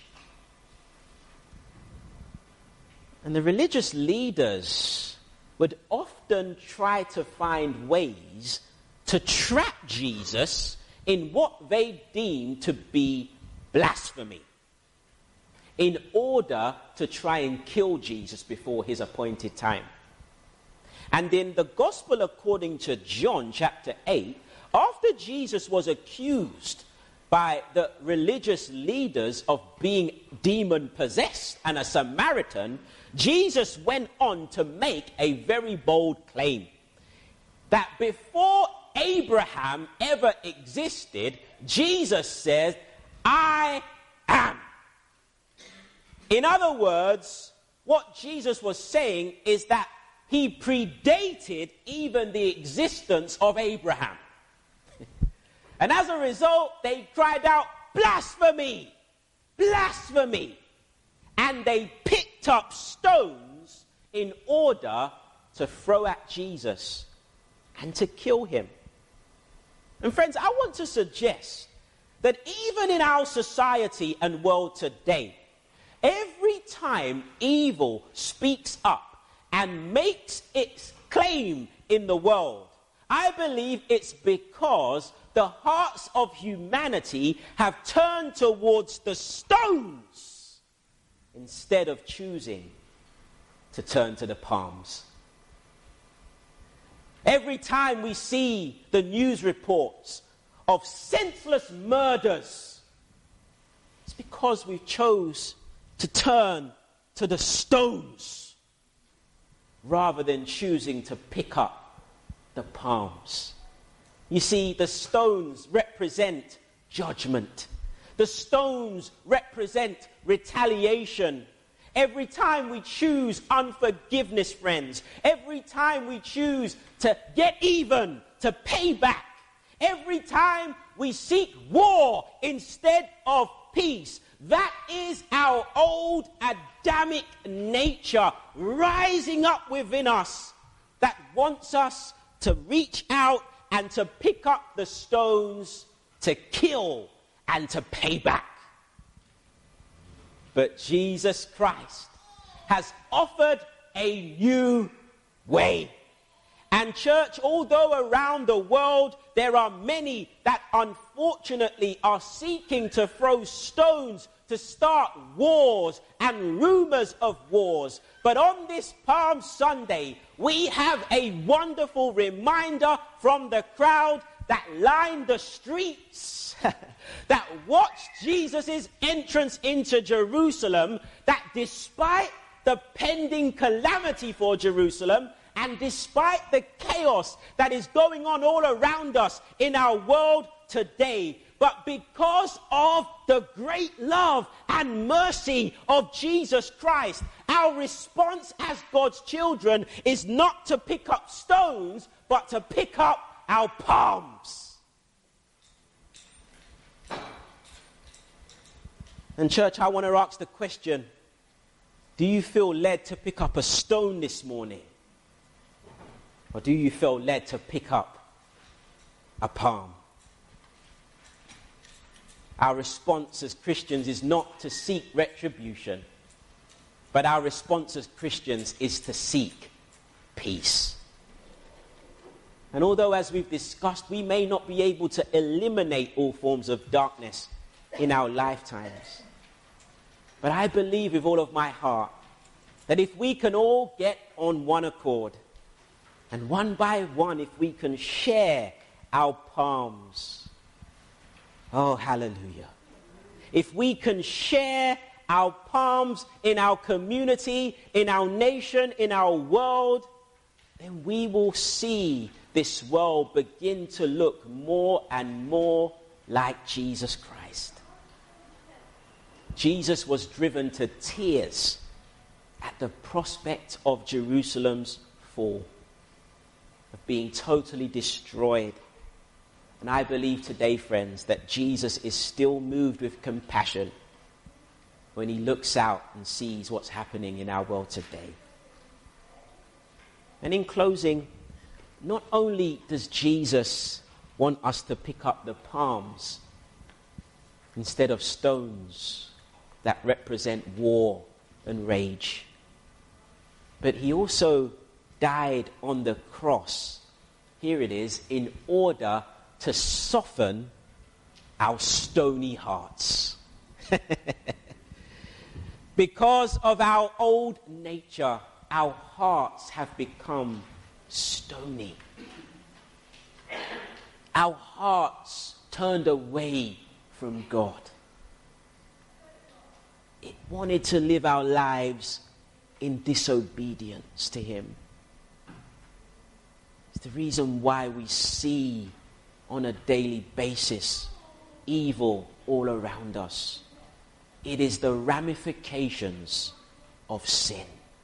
And the religious leaders would often try to find ways to trap Jesus in what they deemed to be blasphemy, in order to try and kill Jesus before his appointed time. And in the Gospel according to John chapter eight, after Jesus was accused by the religious leaders of being demon-possessed and a Samaritan, Jesus went on to make a very bold claim that before Abraham ever existed, Jesus says, I am. In other words, what Jesus was saying is that he predated even the existence of Abraham. And as a result, they cried out, blasphemy, blasphemy. And they picked up stones in order to throw at Jesus and to kill him. And friends, I want to suggest that even in our society and world today, every time evil speaks up and makes its claim in the world, I believe it's because the hearts of humanity have turned towards the stones instead of choosing to turn to the palms. Every time we see the news reports of senseless murders, it's because we chose to turn to the stones rather than choosing to pick up the palms. You see, the stones represent judgment. The stones represent retaliation. Every time we choose unforgiveness, friends, every time we choose to get even, to pay back, every time we seek war instead of peace. That is our old Adamic nature rising up within us that wants us to reach out and to pick up the stones to kill and to pay back. But Jesus Christ has offered a new way. And church, although around the world there are many that unfortunately are seeking to throw stones to start wars and rumors of wars, but on this Palm Sunday, we have a wonderful reminder from the crowd that lined the streets, that watched Jesus' entrance into Jerusalem, that despite the pending calamity for Jerusalem, and despite the chaos that is going on all around us in our world today, but because of the great love and mercy of Jesus Christ, our response as God's children is not to pick up stones, but to pick up our palms. And church, I want to ask the question, do you feel led to pick up a stone this morning? Or do you feel led to pick up a palm? Our response as Christians is not to seek retribution, but our response as Christians is to seek peace. And although, as we've discussed, we may not be able to eliminate all forms of darkness in our lifetimes, but I believe with all of my heart that if we can all get on one accord, and one by one, if we can share our palms, oh, hallelujah. If we can share our palms in our community, in our nation, in our world, then we will see this world begin to look more and more like Jesus Christ. Jesus was driven to tears at the prospect of Jerusalem's fall, of being totally destroyed. And I believe today, friends, that Jesus is still moved with compassion when he looks out and sees what's happening in our world today. And in closing, not only does Jesus want us to pick up the palms instead of stones that represent war and rage, but he also died on the cross, here it is, in order to soften our stony hearts. Because of our old nature, our hearts have become stony. Our hearts turned away from God. It wanted to live our lives in disobedience to him. It's the reason why we see on a daily basis evil all around us. It is the ramifications of sin.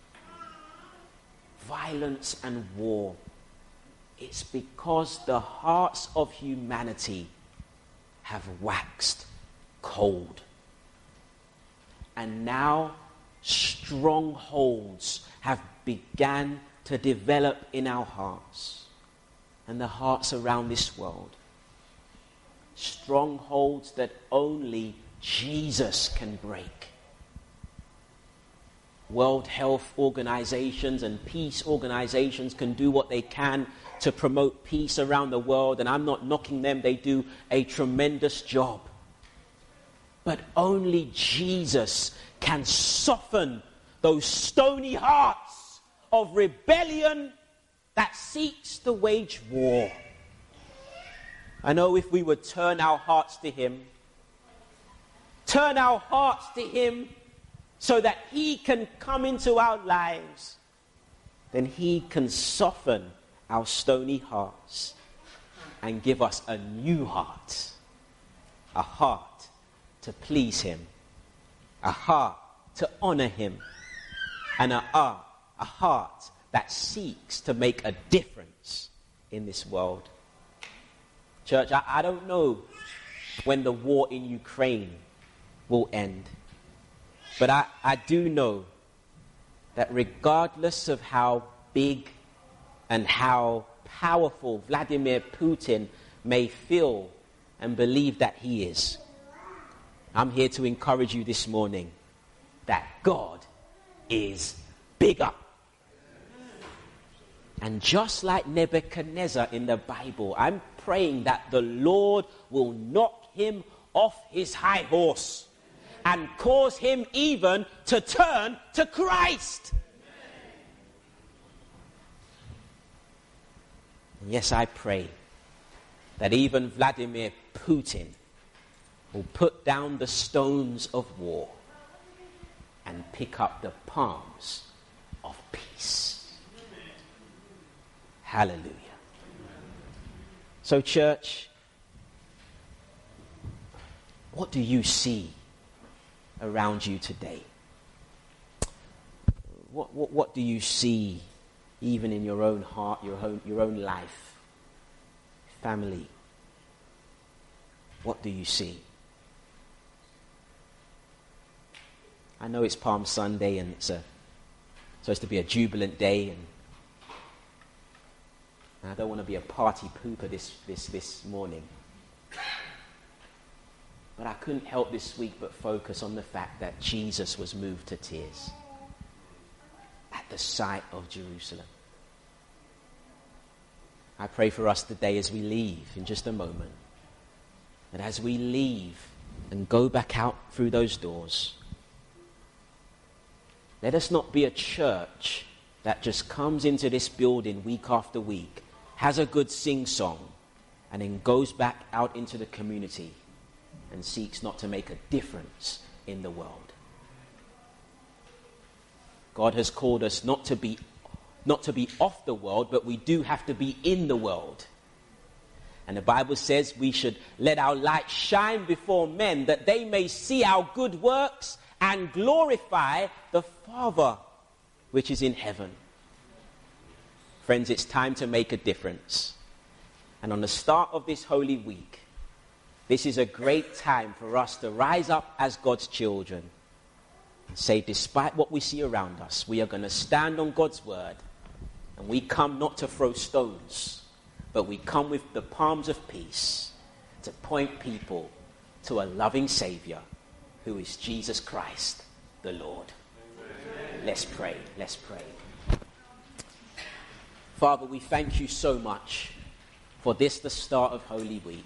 Violence and war. It's because the hearts of humanity have waxed cold. And now strongholds have begun to develop in our hearts and the hearts around this world. Strongholds that only Jesus can break. World Health Organizations and peace organizations can do what they can to promote peace around the world, and I'm not knocking them. They do a tremendous job. But only Jesus can soften those stony hearts of rebellion that seeks to wage war. I know if we would turn our hearts to him, turn our hearts to him so that he can come into our lives, then he can soften our stony hearts and give us a new heart, a heart to please him, a heart to honor him, and a heart, a heart that seeks to make a difference in this world. Church, I, I don't know when the war in Ukraine will end. But I, I do know that regardless of how big and how powerful Vladimir Putin may feel and believe that he is, I'm here to encourage you this morning that God is bigger. And just like Nebuchadnezzar in the Bible, I'm praying that the Lord will knock him off his high horse and cause him even to turn to Christ. And yes, I pray that even Vladimir Putin will put down the stones of war and pick up the palms of peace. Hallelujah. So, church, what do you see around you today? What, what, what do you see even in your own heart, your own, your own life, family? What do you see? I know it's Palm Sunday and it's a, supposed to be a jubilant day, and I don't want to be a party pooper this, this, this morning. But I couldn't help this week but focus on the fact that Jesus was moved to tears at the sight of Jerusalem. I pray for us today as we leave in just a moment, that as we leave and go back out through those doors, let us not be a church that just comes into this building week after week, has a good sing-song, and then goes back out into the community and seeks not to make a difference in the world. God has called us not to be, not to be off the world, but we do have to be in the world. And the Bible says we should let our light shine before men, that they may see our good works and glorify the Father which is in heaven. Friends, it's time to make a difference. And on the start of this Holy Week, this is a great time for us to rise up as God's children and say, despite what we see around us, we are going to stand on God's word, and we come not to throw stones, but we come with the palms of peace to point people to a loving Savior who is Jesus Christ, the Lord. Amen. Let's pray. Let's pray. Father, we thank you so much for this, the start of Holy Week.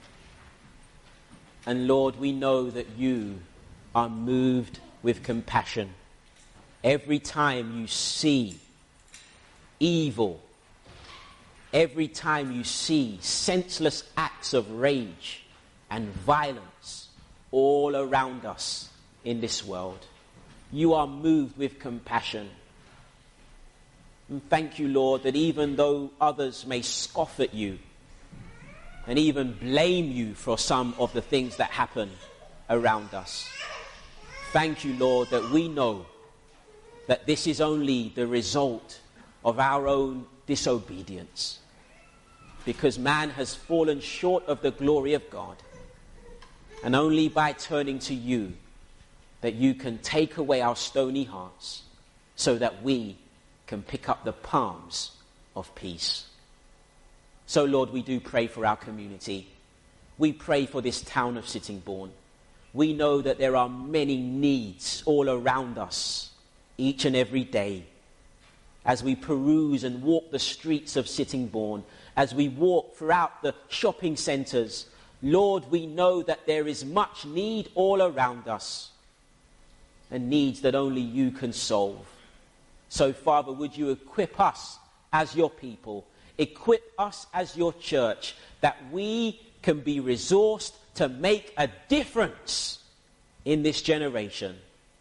And Lord, we know that you are moved with compassion every time you see evil, every time you see senseless acts of rage and violence all around us in this world. You are moved with compassion. And thank you, Lord, that even though others may scoff at you and even blame you for some of the things that happen around us, thank you, Lord, that we know that this is only the result of our own disobedience, because man has fallen short of the glory of God. And only by turning to you that you can take away our stony hearts so that we can pick up the palms of peace. So, Lord, we do pray for our community. We pray for this town of Sittingbourne. We know that there are many needs all around us each and every day. As we peruse and walk the streets of Sittingbourne, as we walk throughout the shopping centres, Lord, we know that there is much need all around us, and needs that only you can solve. So, Father, would you equip us as your people, equip us as your church, that we can be resourced to make a difference in this generation,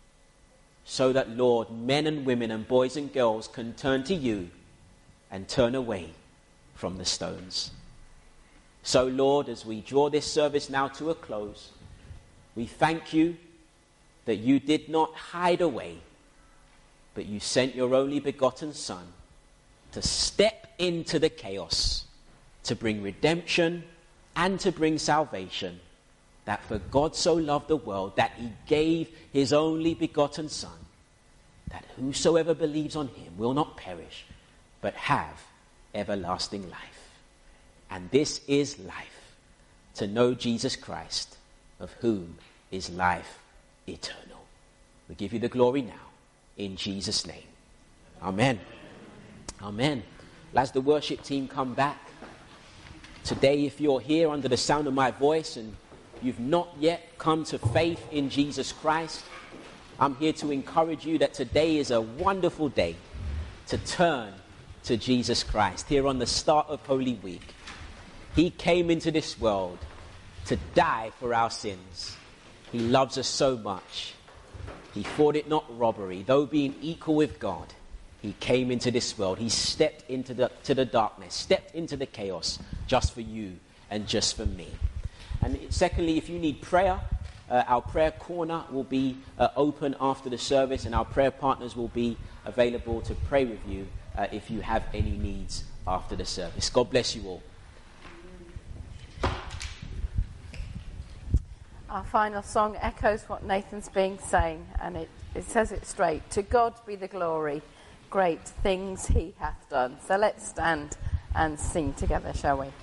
so that, Lord, men and women and boys and girls can turn to you and turn away from the stones. So, Lord, as we draw this service now to a close, we thank you that you did not hide away, but you sent your only begotten Son to step into the chaos, to bring redemption and to bring salvation, that for God so loved the world that he gave his only begotten Son, that whosoever believes on him will not perish, but have everlasting life. And this is life, to know Jesus Christ, of whom is life eternal. We give you the glory now, in Jesus' name. Amen. Amen. As the worship team come back, today if you're here under the sound of my voice and you've not yet come to faith in Jesus Christ, I'm here to encourage you that today is a wonderful day to turn to Jesus Christ. Here on the start of Holy Week, he came into this world to die for our sins. He loves us so much. He thought it not robbery, though being equal with God, he came into this world. He stepped into the, to the darkness, stepped into the chaos just for you and just for me. And secondly, if you need prayer, uh, our prayer corner will be uh, open after the service, and our prayer partners will be available to pray with you uh, if you have any needs after the service. God bless you all. Our final song echoes what Nathan's been saying, and it, it says it straight. To God be the glory, great things he hath done. So let's stand and sing together, shall we?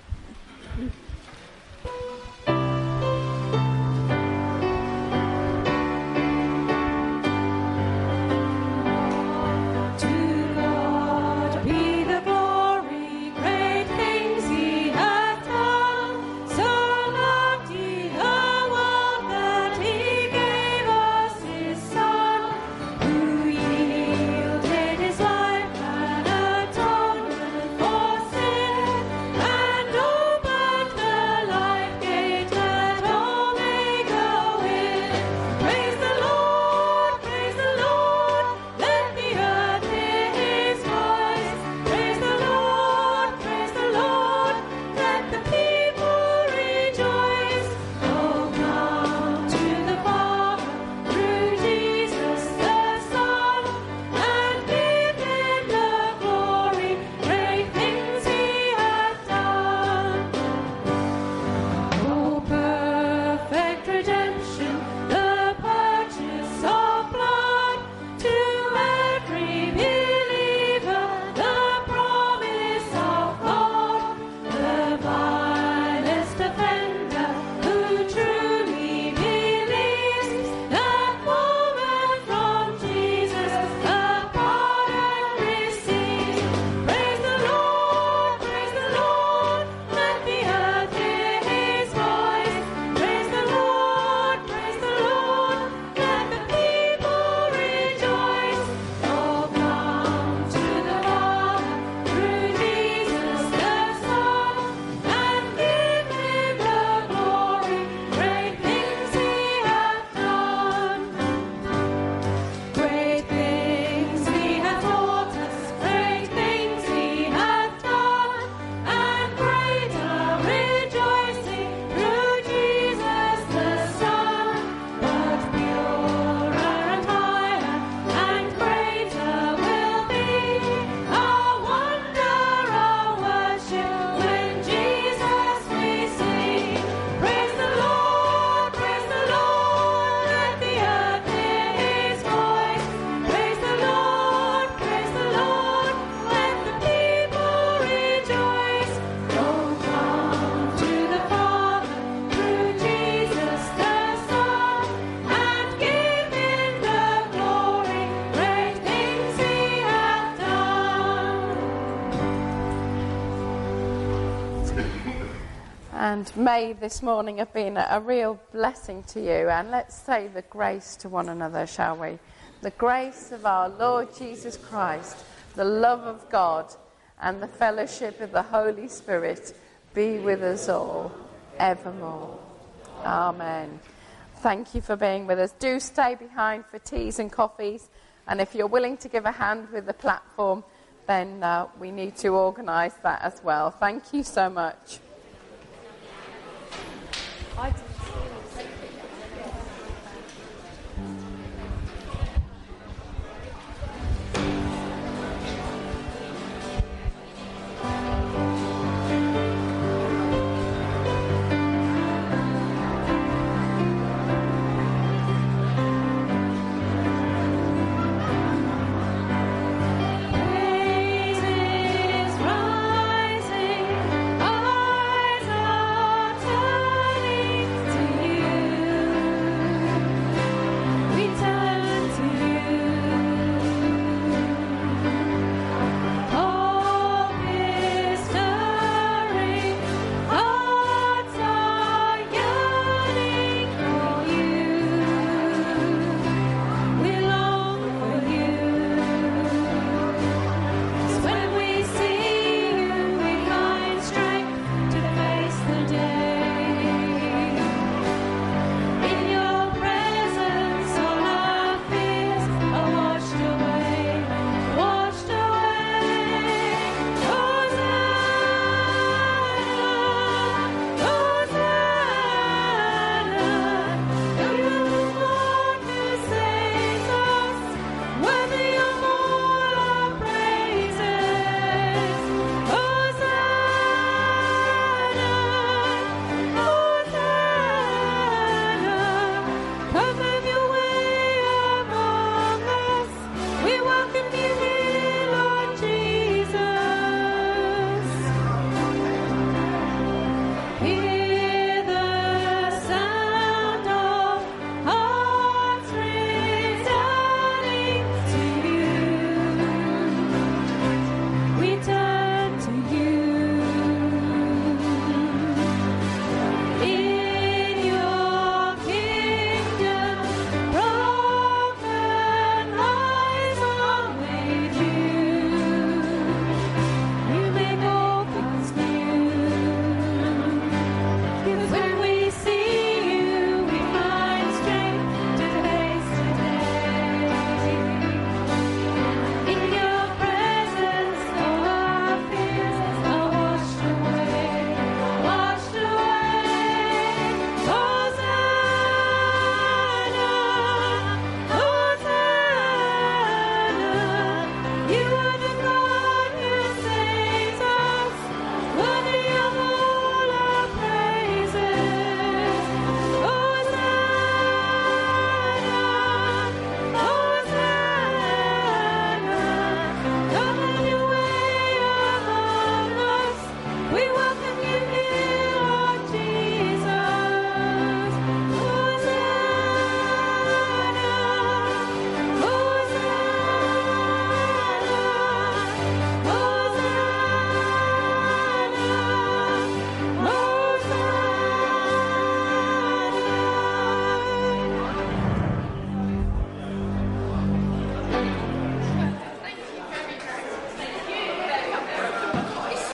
And may this morning have been a real blessing to you. And let's say the grace to one another, shall we? The grace of our Lord Jesus Christ, the love of God, and the fellowship of the Holy Spirit be with us all evermore. Amen. Thank you for being with us. Do stay behind for teas and coffees. And if you're willing to give a hand with the platform, then uh, we need to organise that as well. Thank you so much. I